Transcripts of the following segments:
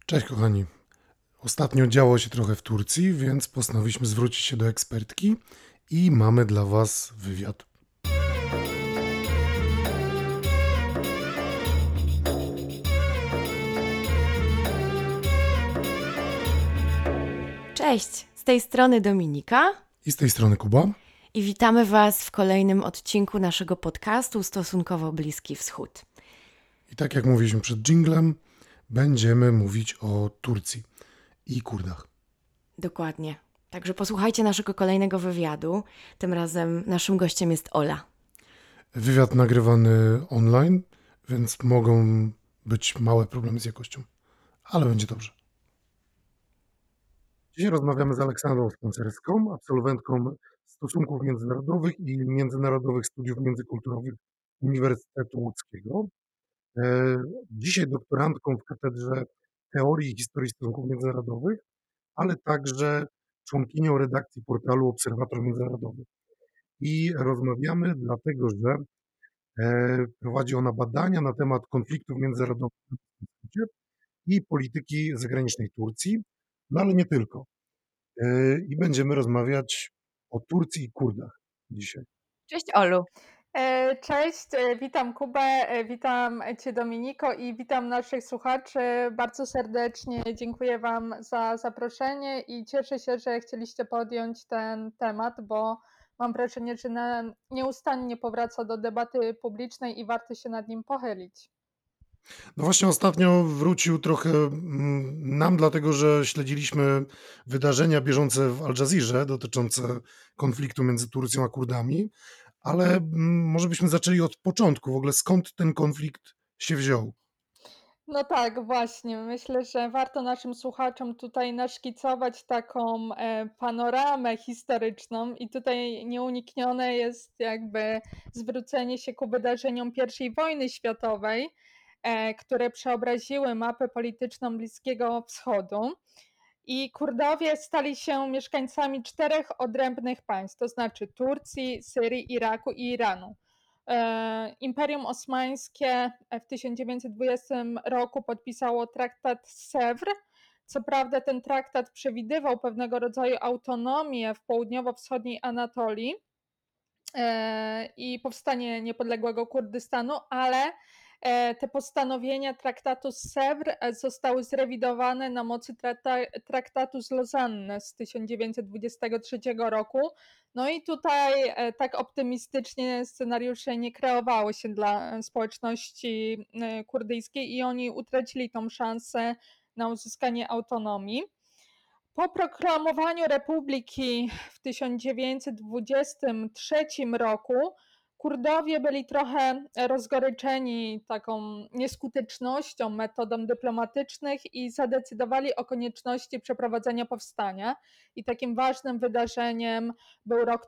Cześć kochani. Ostatnio działo się trochę w Turcji, więc postanowiliśmy zwrócić się do ekspertki i mamy dla Was wywiad. Cześć, z tej strony Dominika I z tej strony Kuba. i witamy Was w kolejnym odcinku naszego podcastu Stosunkowo Bliski Wschód. I tak jak mówiliśmy przed dżinglem, będziemy mówić o Turcji i Kurdach. Dokładnie. Także posłuchajcie naszego kolejnego wywiadu. Tym razem naszym gościem jest Ola. Wywiad nagrywany online, więc mogą być małe problemy z jakością, ale będzie dobrze. Dzisiaj rozmawiamy z Aleksandrą Spencerską, absolwentką stosunków międzynarodowych i międzynarodowych studiów międzykulturowych Uniwersytetu Łódzkiego. Dzisiaj doktorantką w Katedrze Teorii i Historii Stosunków Międzynarodowych, ale także członkinią redakcji portalu Obserwator Międzynarodowy. I rozmawiamy dlatego, że prowadzi ona badania na temat konfliktów międzynarodowych i polityki zagranicznej Turcji, no ale nie tylko. I będziemy rozmawiać o Turcji i Kurdach dzisiaj. Cześć Olu. Cześć, witam Kubę, witam Cię Dominiko i witam naszych słuchaczy bardzo serdecznie. Dziękuję Wam za zaproszenie i cieszę się, że chcieliście podjąć ten temat, bo mam wrażenie, że nieustannie powraca do debaty publicznej i warto się nad nim pochylić. No właśnie ostatnio wrócił trochę nam, dlatego że śledziliśmy wydarzenia bieżące w Al Jazeerze dotyczące konfliktu między Turcją a Kurdami, ale może byśmy zaczęli od początku. W ogóle skąd ten konflikt się wziął? No tak, właśnie. Myślę, że warto naszym słuchaczom tutaj naszkicować taką panoramę historyczną i tutaj nieuniknione jest jakby zwrócenie się ku wydarzeniom I wojny światowej, które przeobraziły mapę polityczną Bliskiego Wschodu. I Kurdowie stali się mieszkańcami 4 odrębnych państw, to znaczy Turcji, Syrii, Iraku i Iranu. Imperium Osmańskie w 1920 roku podpisało traktat Sewr. Co prawda ten traktat przewidywał pewnego rodzaju autonomię w południowo-wschodniej Anatolii i powstanie niepodległego Kurdystanu, ale te postanowienia traktatu z Sewr zostały zrewidowane na mocy traktatu z Lozanny z 1923 roku. No i tutaj tak optymistycznie scenariusze nie kreowały się dla społeczności kurdyjskiej i oni utracili tą szansę na uzyskanie autonomii. Po proklamowaniu republiki w 1923 roku Kurdowie byli trochę rozgoryczeni taką nieskutecznością metodom dyplomatycznych i zadecydowali o konieczności przeprowadzenia powstania. I takim ważnym wydarzeniem był rok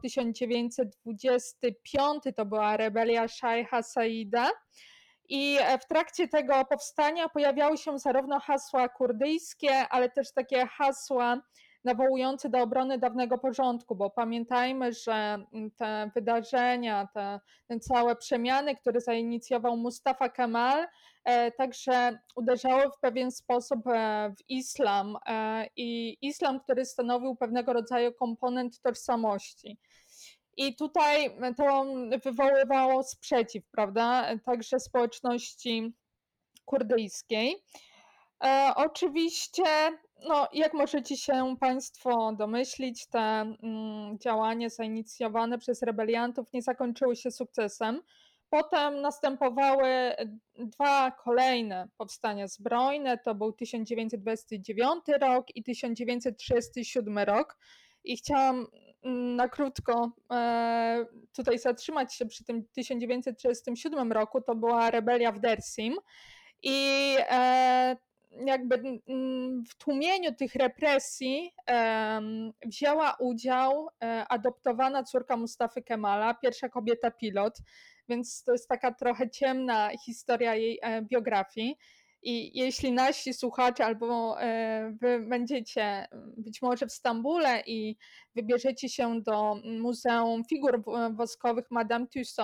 1925, to była rebelia Szajcha Saida. I w trakcie tego powstania pojawiały się zarówno hasła kurdyjskie, ale też takie hasła nawołujące do obrony dawnego porządku, bo pamiętajmy, że te wydarzenia, te całe przemiany, które zainicjował Mustafa Kemal, także uderzały w pewien sposób w islam i islam, który stanowił pewnego rodzaju komponent tożsamości. I tutaj to wywoływało sprzeciw, prawda, także społeczności kurdyjskiej. Oczywiście, no, jak możecie się Państwo domyślić, te działania zainicjowane przez rebeliantów nie zakończyły się sukcesem. Potem następowały 2 kolejne powstania zbrojne, to był 1929 rok i 1937 rok. I chciałam na krótko tutaj zatrzymać się przy tym 1937 roku, to była rebelia w Dersim i jakby w tłumieniu tych represji wzięła udział adoptowana córka Mustafy Kemala, pierwsza kobieta pilot, więc to jest taka trochę ciemna historia jej biografii. I jeśli nasi słuchacze albo wy będziecie być może w Stambule i wybierzecie się do Muzeum Figur Woskowych Madame Tussauds,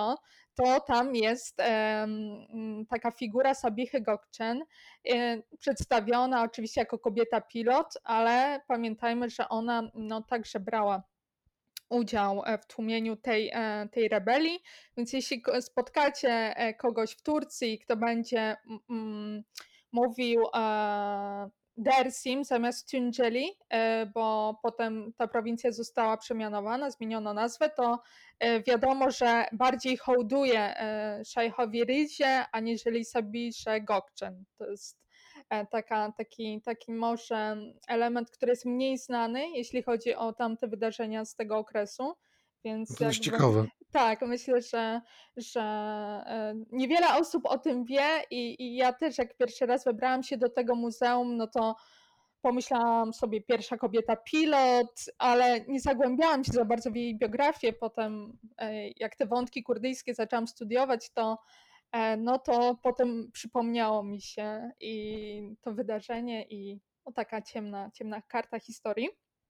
to tam jest taka figura Sabichy Gökçen, przedstawiona oczywiście jako kobieta pilot, ale pamiętajmy, że ona także brała udział w tłumieniu tej rebelii, więc jeśli spotkacie kogoś w Turcji, kto będzie mówił Dersim zamiast Tunceli, bo potem ta prowincja została przemianowana, zmieniono nazwę, to wiadomo, że bardziej hołduje szajchowi Rizie aniżeli Sabisze Gökçen. To jest taki może element, który jest mniej znany, jeśli chodzi o tamte wydarzenia z tego okresu, No więc to dość jakby ciekawe. tak, myślę, że niewiele osób o tym wie i ja też jak pierwszy raz wybrałam się do tego muzeum, no to pomyślałam sobie pierwsza kobieta pilot, ale nie zagłębiałam się za bardzo w jej biografię. Potem jak te wątki kurdyjskie zaczęłam studiować, no to potem przypomniało mi się i to wydarzenie i taka ciemna karta historii.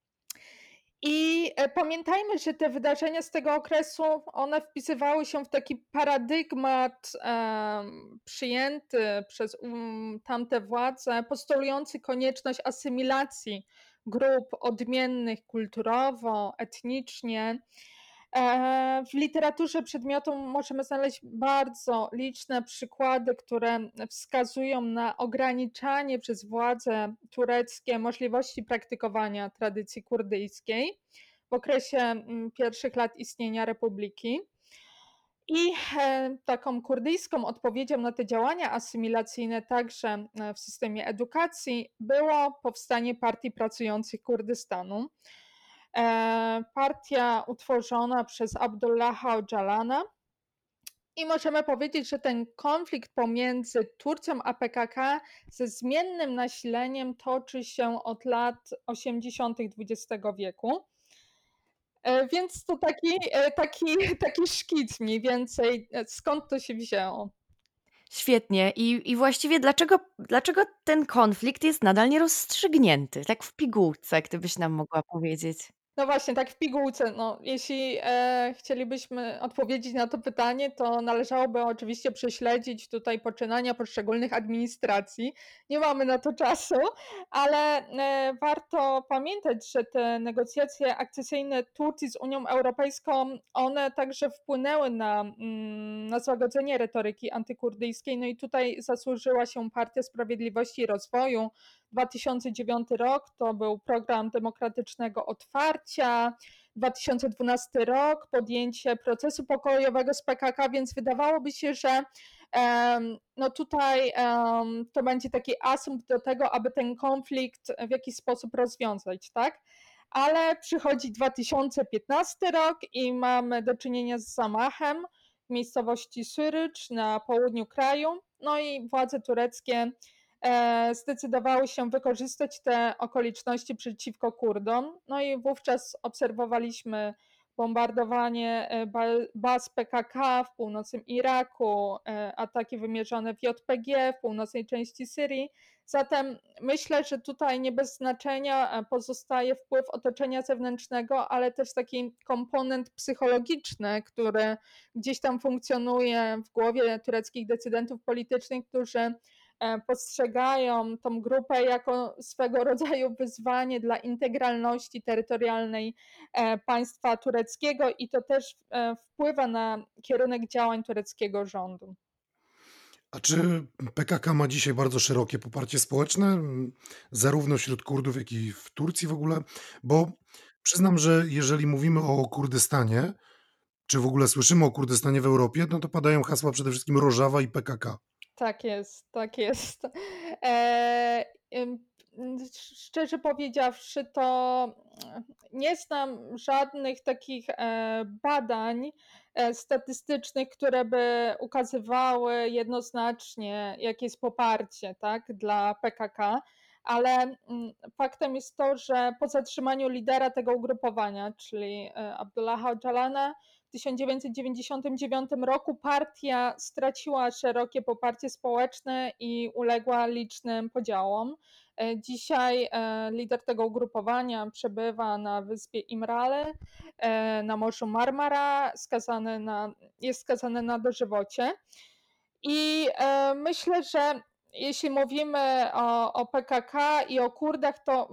I pamiętajmy, że te wydarzenia z tego okresu, one wpisywały się w taki paradygmat przyjęty przez tamte władze, postulujący konieczność asymilacji grup odmiennych kulturowo, etnicznie. W literaturze przedmiotu możemy znaleźć bardzo liczne przykłady, które wskazują na ograniczanie przez władze tureckie możliwości praktykowania tradycji kurdyjskiej w okresie pierwszych lat istnienia republiki. I taką kurdyjską odpowiedzią na te działania asymilacyjne także w systemie edukacji było powstanie Partii Pracujących Kurdystanu. Partia utworzona przez Abdullaha Öcalana i możemy powiedzieć, że ten konflikt pomiędzy Turcją a PKK ze zmiennym nasileniem toczy się od lat 80. XX wieku. Więc to taki szkic mniej więcej, skąd to się wzięło. Świetnie. I właściwie dlaczego ten konflikt jest nadal nierozstrzygnięty? Tak w pigułce, gdybyś nam mogła powiedzieć. No właśnie, tak w pigułce. No, jeśli chcielibyśmy odpowiedzieć na to pytanie, to należałoby oczywiście prześledzić tutaj poczynania poszczególnych administracji. Nie mamy na to czasu, ale warto pamiętać, że te negocjacje akcesyjne Turcji z Unią Europejską, one także wpłynęły na złagodzenie retoryki antykurdyjskiej. No i tutaj zasłużyła się Partia Sprawiedliwości i Rozwoju. 2009 rok to był program demokratycznego otwarcia, 2012 rok podjęcie procesu pokojowego z PKK, więc wydawałoby się, że no tutaj to będzie taki asumpt do tego, aby ten konflikt w jakiś sposób rozwiązać, tak? Ale przychodzi 2015 rok i mamy do czynienia z zamachem w miejscowości Syrycz na południu kraju, no i władze tureckie zdecydowały się wykorzystać te okoliczności przeciwko Kurdom. No i wówczas obserwowaliśmy bombardowanie baz PKK w północnym Iraku, ataki wymierzone w JPG w północnej części Syrii. Zatem myślę, że tutaj nie bez znaczenia pozostaje wpływ otoczenia zewnętrznego, ale też taki komponent psychologiczny, który gdzieś tam funkcjonuje w głowie tureckich decydentów politycznych, którzy postrzegają tą grupę jako swego rodzaju wyzwanie dla integralności terytorialnej państwa tureckiego i to też wpływa na kierunek działań tureckiego rządu. A czy PKK ma dzisiaj bardzo szerokie poparcie społeczne, zarówno wśród Kurdów, jak i w Turcji w ogóle? Bo przyznam, że jeżeli mówimy o Kurdystanie, czy w ogóle słyszymy o Kurdystanie w Europie, no to padają hasła przede wszystkim Rożawa i PKK. Tak jest, tak jest. E, Szczerze powiedziawszy, to nie znam żadnych takich badań statystycznych, które by ukazywały jednoznacznie, jakie jest poparcie, tak, dla PKK, ale faktem jest to, że po zatrzymaniu lidera tego ugrupowania, czyli Abdullaha Öcalana, w 1999 roku partia straciła szerokie poparcie społeczne i uległa licznym podziałom. Dzisiaj lider tego ugrupowania przebywa na wyspie Imrale na Morzu Marmara, jest skazany na dożywocie. I myślę, że jeśli mówimy o PKK i o Kurdach, to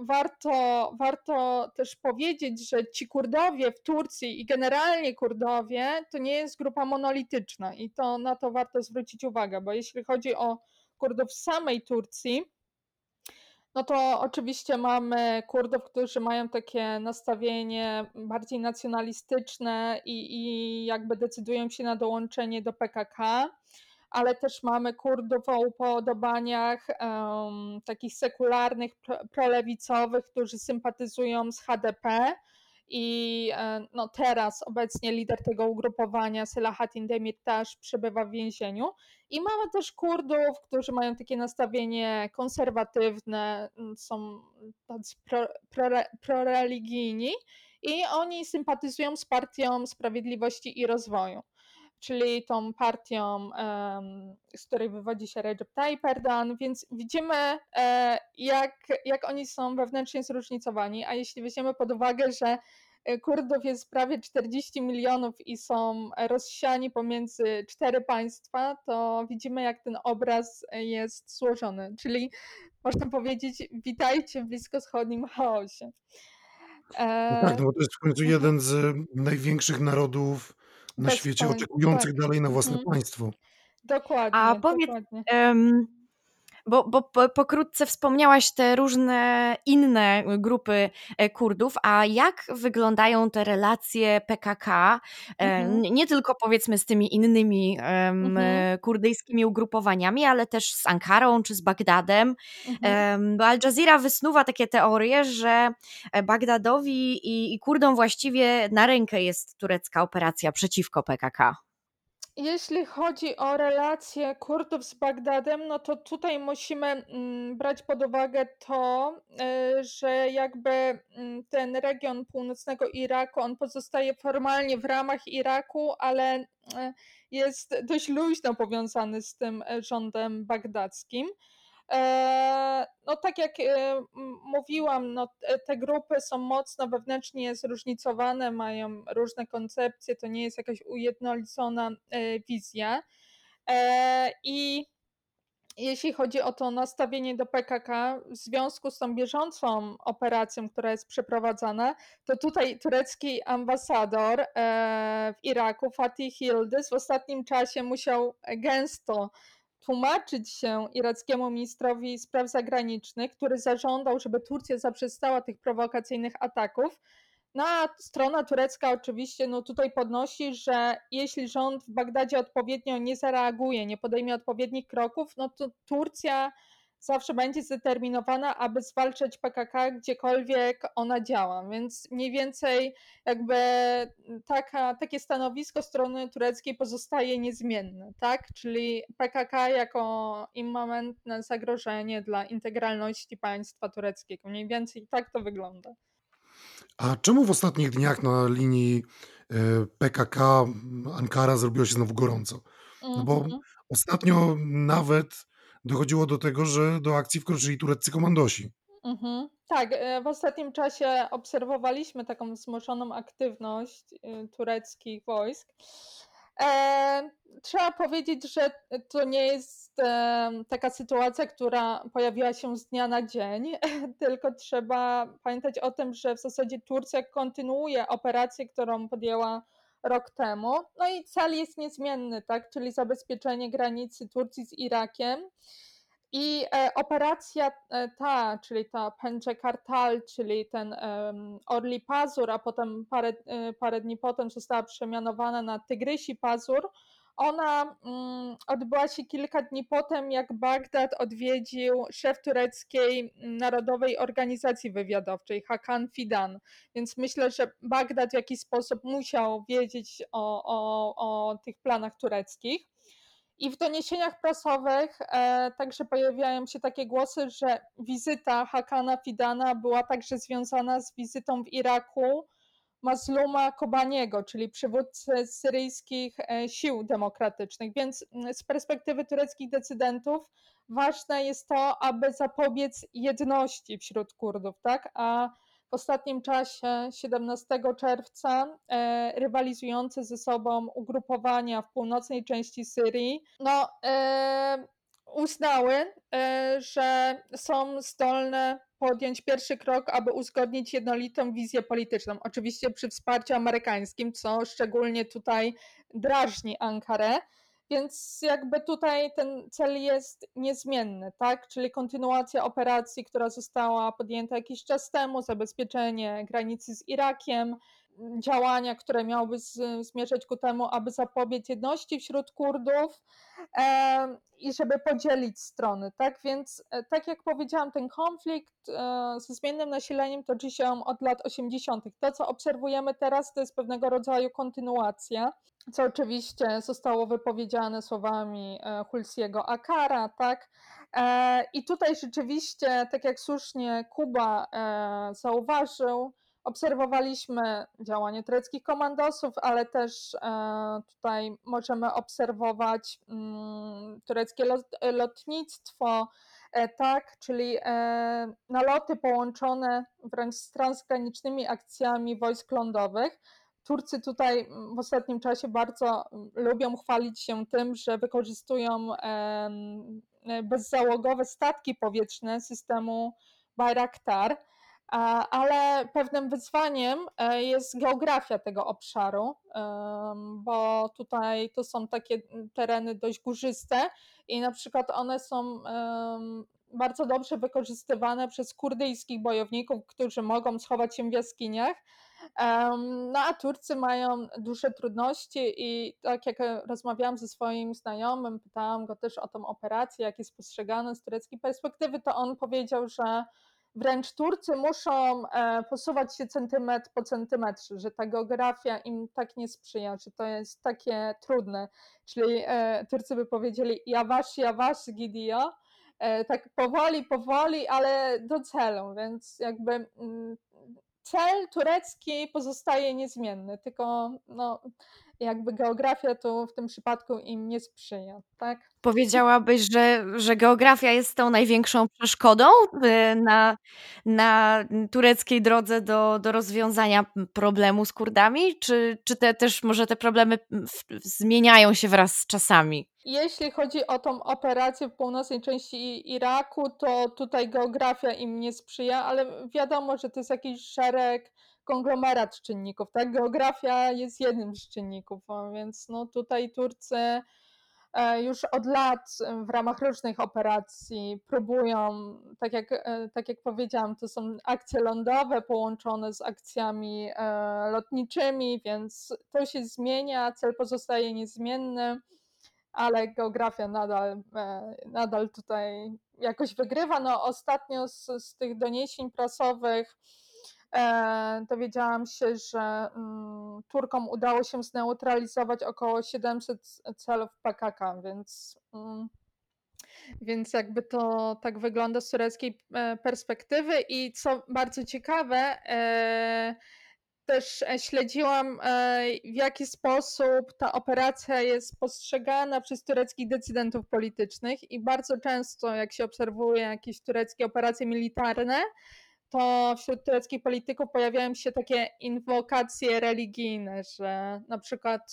warto też powiedzieć, że ci Kurdowie w Turcji i generalnie Kurdowie to nie jest grupa monolityczna i na to warto zwrócić uwagę, bo jeśli chodzi o Kurdów w samej Turcji, no to oczywiście mamy Kurdów, którzy mają takie nastawienie bardziej nacjonalistyczne i jakby decydują się na dołączenie do PKK, ale też mamy Kurdów o upodobaniach takich sekularnych, prolewicowych, którzy sympatyzują z HDP i no teraz obecnie lider tego ugrupowania, Selahattin Demirtas, przebywa w więzieniu. I mamy też Kurdów, którzy mają takie nastawienie konserwatywne, są tacy proreligijni i oni sympatyzują z Partią Sprawiedliwości i Rozwoju, czyli tą partią, z której wywodzi się Recep Tayyip Erdoğan, więc widzimy, jak oni są wewnętrznie zróżnicowani, a jeśli weźmiemy pod uwagę, że Kurdów jest prawie 40 milionów i są rozsiani pomiędzy 4 państwa, to widzimy, jak ten obraz jest złożony. Czyli można powiedzieć, witajcie w bliskowschodnim chaosie. No tak, no bo to jest w końcu jeden z największych narodów na świecie oczekujących Tak. dalej na własne państwo. A Dokładnie, powiedz, dokładnie. bo pokrótce wspomniałaś te różne inne grupy Kurdów, a jak wyglądają te relacje PKK, nie tylko powiedzmy z tymi innymi kurdyjskimi ugrupowaniami, ale też z Ankarą czy z Bagdadem, bo Al Jazeera wysnuwa takie teorie, że Bagdadowi i Kurdom właściwie na rękę jest turecka operacja przeciwko PKK. Jeśli chodzi o relacje Kurdów z Bagdadem, no to tutaj musimy brać pod uwagę to, że jakby ten region północnego Iraku, on pozostaje formalnie w ramach Iraku, ale jest dość luźno powiązany z tym rządem bagdadzkim. No tak jak mówiłam, no te grupy są mocno wewnętrznie zróżnicowane, mają różne koncepcje, to nie jest jakaś ujednolicona wizja. I jeśli chodzi o to nastawienie do PKK w związku z tą bieżącą operacją, która jest przeprowadzana, to tutaj turecki ambasador w Iraku, Fatih Yildiz, w ostatnim czasie musiał gęsto tłumaczyć się irackiemu ministrowi spraw zagranicznych, który zażądał, żeby Turcja zaprzestała tych prowokacyjnych ataków. No a strona turecka oczywiście tutaj podnosi, że jeśli rząd w Bagdadzie odpowiednio nie zareaguje, nie podejmie odpowiednich kroków, no to Turcja zawsze będzie zdeterminowana, aby zwalczać PKK gdziekolwiek ona działa. Więc mniej więcej jakby takie stanowisko strony tureckiej pozostaje niezmienne, tak? Czyli PKK jako immanentne zagrożenie dla integralności państwa tureckiego. Mniej więcej tak to wygląda. A czemu w ostatnich dniach na linii PKK-Ankara zrobiło się znowu gorąco? No bo ostatnio nawet dochodziło do tego, że do akcji wkroczyli tureccy komandosi. Tak, w ostatnim czasie obserwowaliśmy taką wzmożoną aktywność tureckich wojsk. Trzeba powiedzieć, że to nie jest taka sytuacja, która pojawiła się z dnia na dzień, tylko trzeba pamiętać o tym, że w zasadzie Turcja kontynuuje operację, którą podjęła rok temu. No i cel jest niezmienny, tak? Czyli zabezpieczenie granicy Turcji z Irakiem. I operacja czyli ta Pençe Kartal, czyli ten Orli Pazur, a potem parę dni potem została przemianowana na Tygrysi Pazur, ona odbyła się kilka dni potem, jak Bagdad odwiedził szef tureckiej Narodowej Organizacji Wywiadowczej, Hakan Fidan. Więc myślę, że Bagdad w jakiś sposób musiał wiedzieć o tych planach tureckich. I w doniesieniach prasowych także pojawiają się takie głosy, że wizyta Hakana Fidana była także związana z wizytą w Iraku Mazluma Kobaniego, czyli przywódcy syryjskich sił demokratycznych. Więc z perspektywy tureckich decydentów ważne jest to, aby zapobiec jedności wśród Kurdów, tak? A w ostatnim czasie, 17 czerwca, rywalizujące ze sobą ugrupowania w północnej części Syrii, uznały, że są zdolne podjąć pierwszy krok, aby uzgodnić jednolitą wizję polityczną. Oczywiście przy wsparciu amerykańskim, co szczególnie tutaj drażni Ankarę. Więc jakby tutaj ten cel jest niezmienny, tak? Czyli kontynuacja operacji, która została podjęta jakiś czas temu, zabezpieczenie granicy z Irakiem, działania, które miałyby zmierzać ku temu, aby zapobiec jedności wśród Kurdów i żeby podzielić strony, tak? Więc tak jak powiedziałam, ten konflikt ze zmiennym nasileniem toczy się od lat 80. To, co obserwujemy teraz, to jest pewnego rodzaju kontynuacja, co oczywiście zostało wypowiedziane słowami Hulsiego Akara, tak? I tutaj rzeczywiście, tak jak słusznie Kuba zauważył, obserwowaliśmy działanie tureckich komandosów, ale też tutaj możemy obserwować tureckie lotnictwo, tak, czyli naloty połączone wręcz z transgranicznymi akcjami wojsk lądowych. Turcy tutaj w ostatnim czasie bardzo lubią chwalić się tym, że wykorzystują bezzałogowe statki powietrzne systemu Bayraktar, ale pewnym wyzwaniem jest geografia tego obszaru, bo tutaj to są takie tereny dość górzyste i na przykład one są bardzo dobrze wykorzystywane przez kurdyjskich bojowników, którzy mogą schować się w jaskiniach. No a Turcy mają duże trudności i tak jak rozmawiałam ze swoim znajomym, pytałam go też o tą operację, jak jest postrzegane z tureckiej perspektywy, to on powiedział, że wręcz Turcy muszą posuwać się centymetr po centymetrze, że ta geografia im tak nie sprzyja, że to jest takie trudne. Czyli Turcy by powiedzieli yavaş gidiyor, tak powoli, ale do celu, więc jakby cel turecki pozostaje niezmienny, tylko jakby geografia tu w tym przypadku im nie sprzyja, tak? Powiedziałabyś, że geografia jest tą największą przeszkodą na tureckiej drodze do rozwiązania problemu z Kurdami? Czy może te problemy zmieniają się wraz z czasami? Jeśli chodzi o tą operację w północnej części Iraku, to tutaj geografia im nie sprzyja, ale wiadomo, że to jest jakiś szereg, konglomerat czynników, tak? Geografia jest jednym z czynników, więc tutaj Turcy już od lat w ramach różnych operacji próbują, tak jak powiedziałam, to są akcje lądowe połączone z akcjami lotniczymi, więc to się zmienia, cel pozostaje niezmienny, ale geografia nadal tutaj jakoś wygrywa. Ostatnio z tych doniesień prasowych dowiedziałam się, że Turkom udało się zneutralizować około 700 celów PKK, więc jakby to tak wygląda z tureckiej perspektywy. I co bardzo ciekawe, też śledziłam, w jaki sposób ta operacja jest postrzegana przez tureckich decydentów politycznych i bardzo często, jak się obserwuje jakieś tureckie operacje militarne, to wśród tureckich polityków pojawiają się takie inwokacje religijne, że na przykład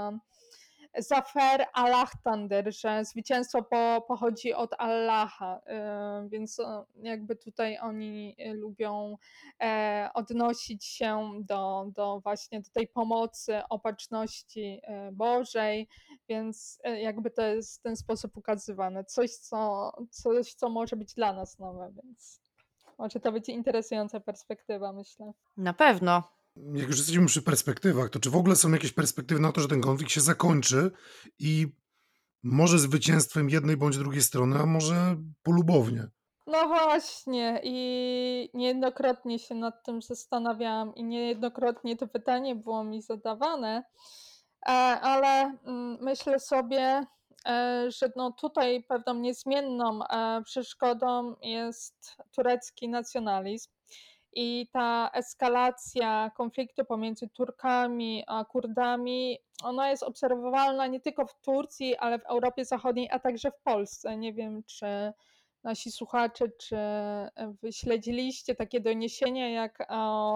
Zafer Allah'tandır, że zwycięstwo pochodzi od Allaha, więc jakby tutaj oni lubią odnosić się do właśnie do tej pomocy, opatrzności Bożej, więc jakby to jest w ten sposób ukazywane. Coś, co może być dla nas nowe, więc może to być interesująca perspektywa, myślę. Na pewno. Jak już jesteśmy przy perspektywach, to czy w ogóle są jakieś perspektywy na to, że ten konflikt się zakończy i może zwycięstwem jednej bądź drugiej strony, a może polubownie? No właśnie i niejednokrotnie się nad tym zastanawiałam i niejednokrotnie to pytanie było mi zadawane, ale myślę sobie, że tutaj pewną niezmienną przeszkodą jest turecki nacjonalizm i ta eskalacja konfliktu pomiędzy Turkami a Kurdami, ona jest obserwowalna nie tylko w Turcji, ale w Europie Zachodniej, a także w Polsce. Nie wiem, czy nasi słuchacze, czy wy śledziliście takie doniesienia, jak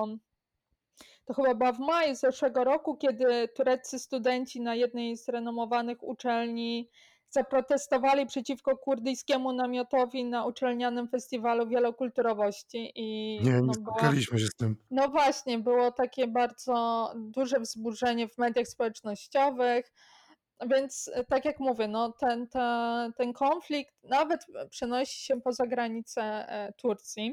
to chyba była w maju zeszłego roku, kiedy tureccy studenci na jednej z renomowanych uczelni zaprotestowali przeciwko kurdyjskiemu namiotowi na uczelnianym festiwalu wielokulturowości i Nie spotkaliśmy się z tym. no właśnie, było takie bardzo duże wzburzenie w mediach społecznościowych, więc tak jak mówię, no ten konflikt nawet przenosi się poza granice Turcji.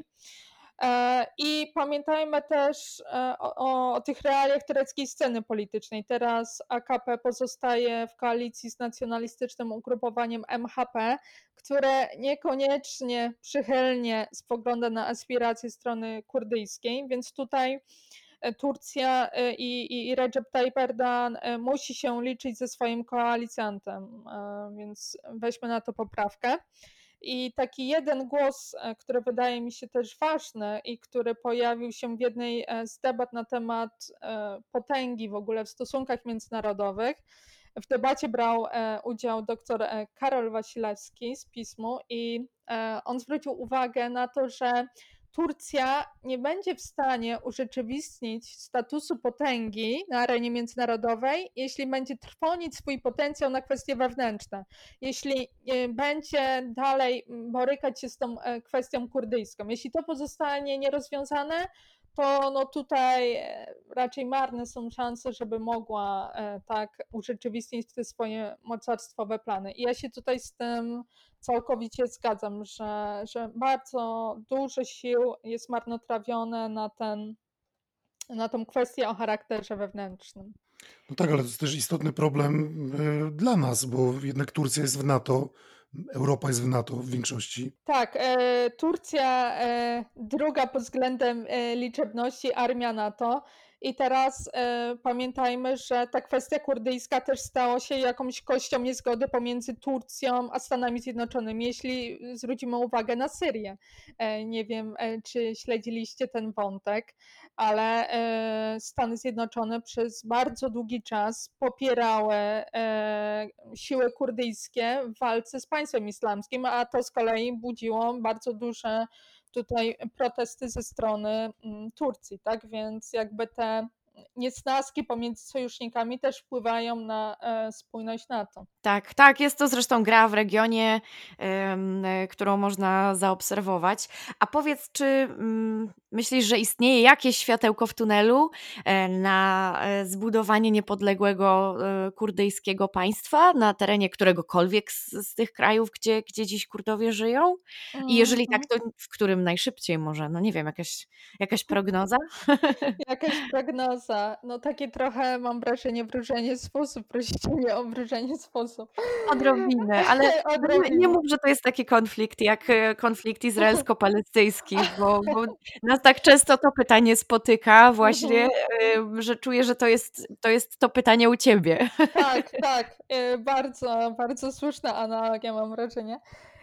I pamiętajmy też o tych realiach tureckiej sceny politycznej. Teraz AKP pozostaje w koalicji z nacjonalistycznym ugrupowaniem MHP, które niekoniecznie przychylnie spogląda na aspiracje strony kurdyjskiej, więc tutaj Turcja i Recep Tayyip Erdoğan musi się liczyć ze swoim koalicjantem, więc weźmy na to poprawkę. I taki jeden głos, który wydaje mi się też ważny i który pojawił się w jednej z debat na temat potęgi w ogóle w stosunkach międzynarodowych. W debacie brał udział dr Karol Wasilewski z PiS-u i on zwrócił uwagę na to, że Turcja nie będzie w stanie urzeczywistnić statusu potęgi na arenie międzynarodowej, jeśli będzie trwonić swój potencjał na kwestie wewnętrzne. Jeśli będzie dalej borykać się z tą kwestią kurdyjską. Jeśli to pozostanie nierozwiązane, to no tutaj raczej marne są szanse, żeby mogła tak urzeczywistnić te swoje mocarstwowe plany. I ja się tutaj z tym całkowicie zgadzam, że bardzo dużo sił jest marnotrawione na tą kwestię o charakterze wewnętrznym. No tak, ale to jest też istotny problem dla nas, bo jednak Turcja jest w NATO, Europa jest w NATO w większości. Tak, Turcja druga pod względem liczebności armia NATO i teraz pamiętajmy, że ta kwestia kurdyjska też stała się jakąś kością niezgody pomiędzy Turcją a Stanami Zjednoczonymi, jeśli zwrócimy uwagę na Syrię. Nie wiem, czy śledziliście ten wątek, ale Stany Zjednoczone przez bardzo długi czas popierały siły kurdyjskie w walce z państwem islamskim, a to z kolei budziło bardzo duże tutaj protesty ze strony Turcji, tak? Więc jakby te niesnaski pomiędzy sojusznikami też wpływają na spójność NATO. Tak, tak, jest to zresztą gra w regionie, którą można zaobserwować. A powiedz, czy myślisz, że istnieje jakieś światełko w tunelu na zbudowanie niepodległego kurdyjskiego państwa na terenie któregokolwiek z tych krajów, gdzie dziś Kurdowie żyją? I jeżeli tak, to w którym najszybciej może? No nie wiem, jakaś prognoza? Jakaś prognoza. No takie trochę mam wrażenie wróżenie z fusów. Prosicie mnie o wróżenie z fusów. Odrobinę, ale nie mów, że to jest taki konflikt jak konflikt izraelsko-palestyjski, bo nas tak często to pytanie spotyka właśnie, że czuję, że to jest to pytanie u ciebie. Tak, tak. Bardzo, bardzo słuszna analogia, mam wrażenie.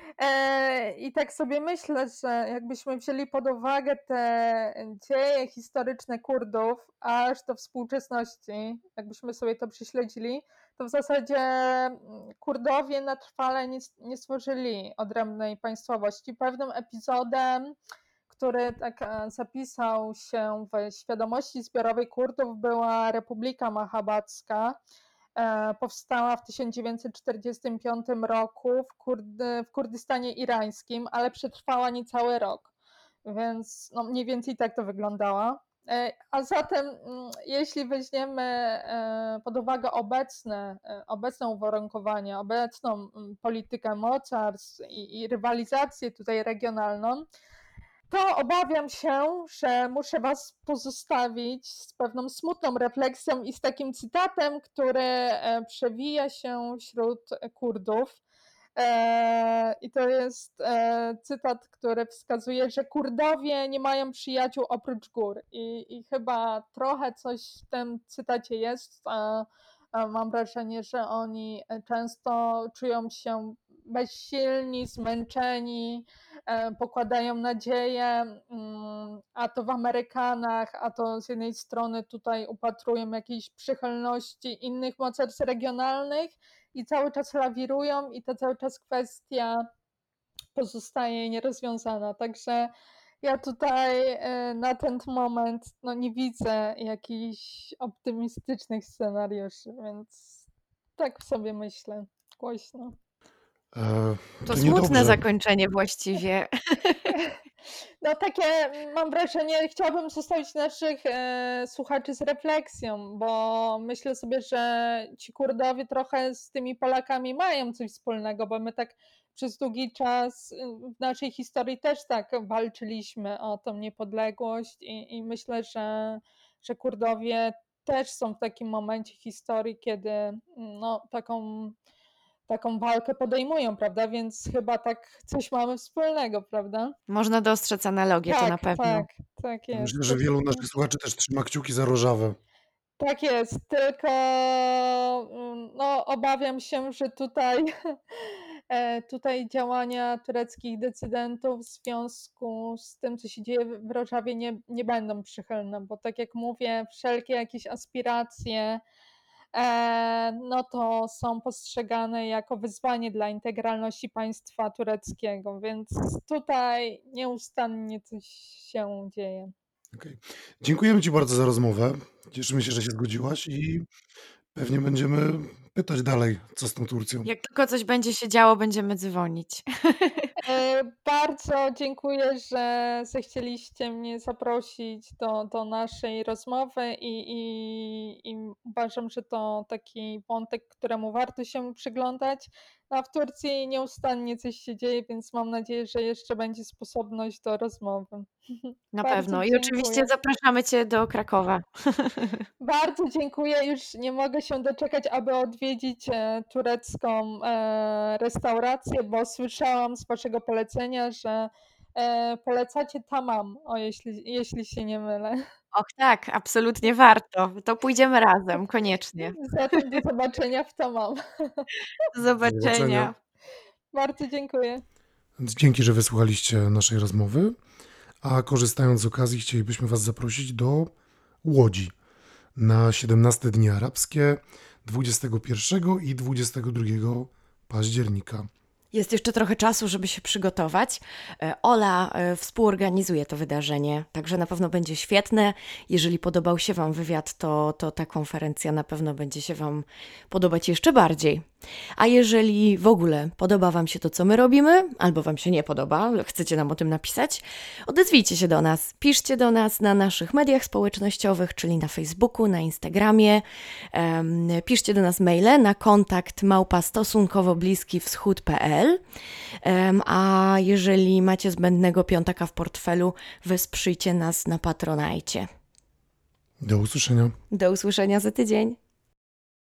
I tak sobie myślę, że jakbyśmy wzięli pod uwagę te dzieje historyczne Kurdów aż do współczesności, jakbyśmy sobie to prześledzili, to w zasadzie Kurdowie na trwale nie stworzyli odrębnej państwowości. Pewnym epizodem, który tak zapisał się w świadomości zbiorowej Kurdów, była Republika Mahabadzka. Powstała w 1945 roku w Kurdystanie irańskim, ale przetrwała niecały rok, więc no mniej więcej tak to wyglądało. A zatem, jeśli weźmiemy pod uwagę obecne uwarunkowania, obecną politykę mocarstw i rywalizację tutaj regionalną, to obawiam się, że muszę was pozostawić z pewną smutną refleksją i z takim cytatem, który przewija się wśród Kurdów. I to jest cytat, który wskazuje, że Kurdowie nie mają przyjaciół oprócz gór. I chyba trochę coś w tym cytacie jest. Mam wrażenie, że oni często czują się bezsilni, zmęczeni, pokładają nadzieję a to w Amerykanach, a to z jednej strony tutaj upatrują jakiejś przychylności innych mocarstw regionalnych i cały czas lawirują i to cały czas kwestia pozostaje nierozwiązana. Także ja tutaj na ten moment nie widzę jakichś optymistycznych scenariuszy, więc tak sobie myślę głośno. To smutne niedobrze. zakończenie właściwie. No takie mam wrażenie, chciałabym zostawić naszych słuchaczy z refleksją, bo myślę sobie, że ci Kurdowie trochę z tymi Polakami mają coś wspólnego, bo my tak przez długi czas w naszej historii też tak walczyliśmy o tą niepodległość i myślę, że Kurdowie też są w takim momencie historii, kiedy taką walkę podejmują, prawda? Więc chyba tak coś mamy wspólnego, prawda? Można dostrzec analogię, to na pewno. Tak jest. Myślę, że wielu naszych słuchaczy też trzyma kciuki za Rożawę. Tak jest, tylko obawiam się, że tutaj działania tureckich decydentów w związku z tym, co się dzieje w Rożawie, nie będą przychylne, bo tak jak mówię, wszelkie jakieś aspiracje to są postrzegane jako wyzwanie dla integralności państwa tureckiego, więc tutaj nieustannie coś się dzieje. Okay. Dziękujemy Ci bardzo za rozmowę. Cieszymy się, że się zgodziłaś i pewnie będziemy pytać dalej, co z tą Turcją. Jak tylko coś będzie się działo, będziemy dzwonić. Bardzo dziękuję, że zechcieliście mnie zaprosić do naszej rozmowy i uważam, że to taki wątek, któremu warto się przyglądać. A w Turcji nieustannie coś się dzieje, więc mam nadzieję, że jeszcze będzie sposobność do rozmowy. Na Bardzo pewno. I dziękuję. oczywiście zapraszamy Cię do Krakowa. Bardzo dziękuję. Już nie mogę się doczekać, aby odwiedzić turecką restaurację, bo słyszałam z Waszego polecenia, że polecacie Tamam, jeśli się nie mylę. Och tak, absolutnie warto. To pójdziemy razem, koniecznie. Zatem do zobaczenia w Tamam. Do zobaczenia. Bardzo dziękuję. Więc dzięki, że wysłuchaliście naszej rozmowy, a korzystając z okazji chcielibyśmy Was zaprosić do Łodzi na 17 Dni Arabskie 21 i 22 października. Jest jeszcze trochę czasu, żeby się przygotować. Ola współorganizuje to wydarzenie, także na pewno będzie świetne. Jeżeli podobał się Wam wywiad, to ta konferencja na pewno będzie się Wam podobać jeszcze bardziej. A jeżeli w ogóle podoba Wam się to, co my robimy, albo Wam się nie podoba, chcecie nam o tym napisać, odezwijcie się do nas. Piszcie do nas na naszych mediach społecznościowych, czyli na Facebooku, na Instagramie. Piszcie do nas maile na kontakt@stosunkowobliskiwschód.pl. A jeżeli macie zbędnego piątaka w portfelu, wesprzyjcie nas na Patronajcie. Do usłyszenia. Do usłyszenia za tydzień.